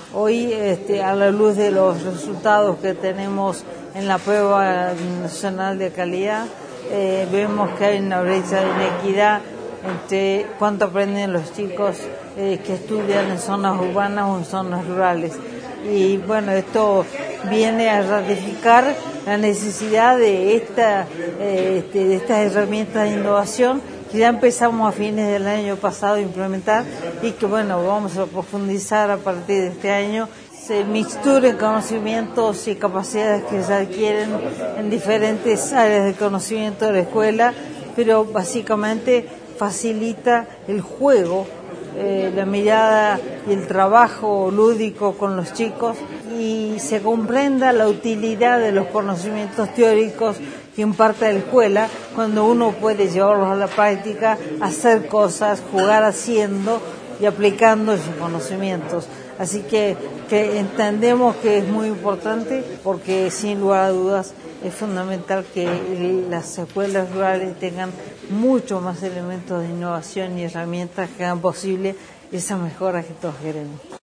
Hoy, a la luz de los resultados que tenemos en la prueba nacional de calidad, vemos que hay una brecha de inequidad entre cuánto aprenden los chicos que estudian en zonas urbanas o en zonas rurales. Y bueno, esto viene a ratificar la necesidad de estas herramientas de innovación que ya empezamos a fines del año pasado a implementar y que bueno, vamos a profundizar a partir de este año. Se mixturen conocimientos y capacidades que se adquieren en diferentes áreas de conocimiento de la escuela, pero básicamente facilita el juego, la mirada y el trabajo lúdico con los chicos y se comprenda la utilidad de los conocimientos teóricos que imparte la escuela cuando uno puede llevarlos a la práctica, hacer cosas, jugar haciendo y aplicando esos conocimientos. Así que entendemos que es muy importante porque sin lugar a dudas es fundamental que las escuelas rurales tengan mucho más elementos de innovación y herramientas que hagan posible esas mejoras que todos queremos.